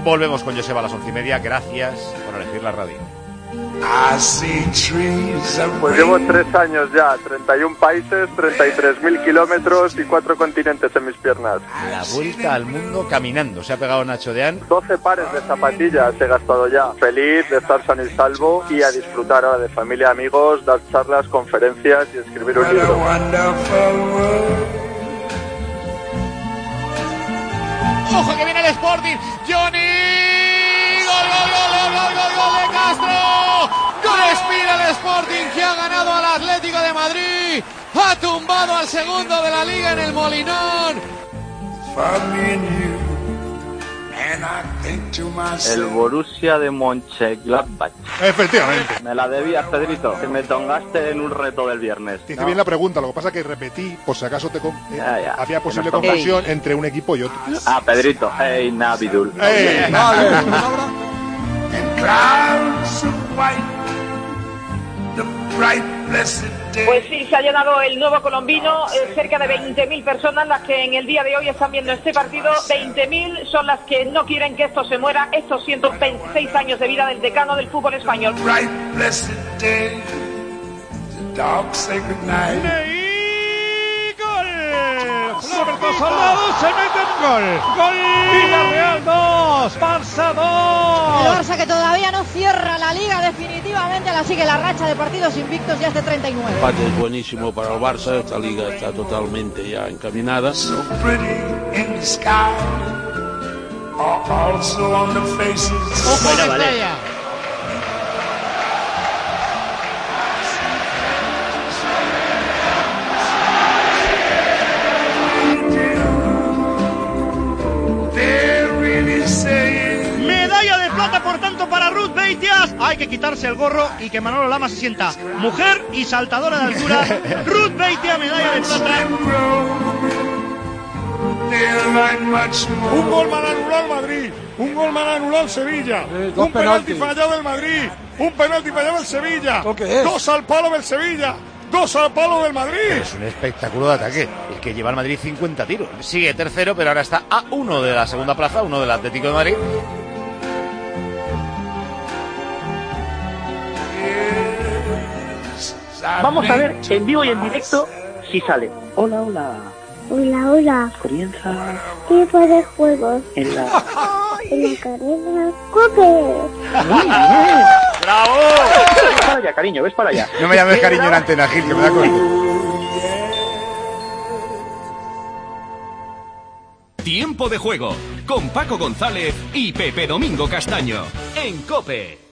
Volvemos con Joseba a las 11:30. Gracias por elegir la radio. Pues llevo 3 años ya, 31 países, 33.000 kilómetros y 4 continentes en mis piernas. La vuelta al mundo caminando, se ha pegado Nacho Deán. 12 pares de zapatillas he gastado ya. Feliz de estar sano y salvo y a disfrutar ahora de familia, amigos, dar charlas, conferencias y escribir un libro. ¡Ojo que viene el Sporting! ¡Johnny! ¡Gol, gol, gol, gol, gol, gol, gol de Castro! ¡Respira el Sporting, que ha ganado al Atlético de Madrid! ¡Ha tumbado al segundo de la Liga en el Molinón! El Borussia de Mönchengladbach. Efectivamente. Me la debías, Pedrito, que me tongaste en un reto del viernes. Te hice bien la pregunta, lo que pasa es que repetí, por si acaso Ya. había posible confusión entre un equipo y otro. Ah, Pedrito. Hey, Navidul. Vale. Pues sí, se ha llenado el Nuevo Colombino, cerca de 20.000 personas las que en el día de hoy están viendo este partido. 20.000 son las que no quieren que esto se muera, estos 126 años de vida del decano del fútbol español. Roberto Soldado se mete en gol. Gol. Villarreal 2, Barça 2. El Barça que todavía no cierra la Liga definitivamente, así que la racha de partidos invictos ya es de 39. El empate es buenísimo para el Barça, esta liga está totalmente ya encaminada. ¡Ojo de Mestalla! Medalla de plata, por tanto, para Ruth Beitias. Hay que quitarse el gorro y que Manolo Lama se sienta mujer y saltadora de altura. Ruth Beitias, medalla de plata. Un gol mal anulado al Madrid, un gol mal anulado al Sevilla, un penalti fallado del Madrid, un penalti fallado del Sevilla, 2 al palo del Sevilla, 2 al palo del Madrid. Es un espectáculo de ataque. El que lleva al Madrid 50 tiros. Sigue tercero, pero ahora está a 1 de la segunda plaza, 1 del Atlético de Madrid. Vamos a ver en vivo y en directo si sale. Hola, hola. Hola, hola. Comienza Tiempo de juegos. en la... En la cadena COPE. Muy bien. ¡Bravo! Ves para allá, cariño, ves para allá. No me llames cariño en antena, Gil, que me da coraje. Tiempo de juego con Paco González y Pepe Domingo Castaño en COPE.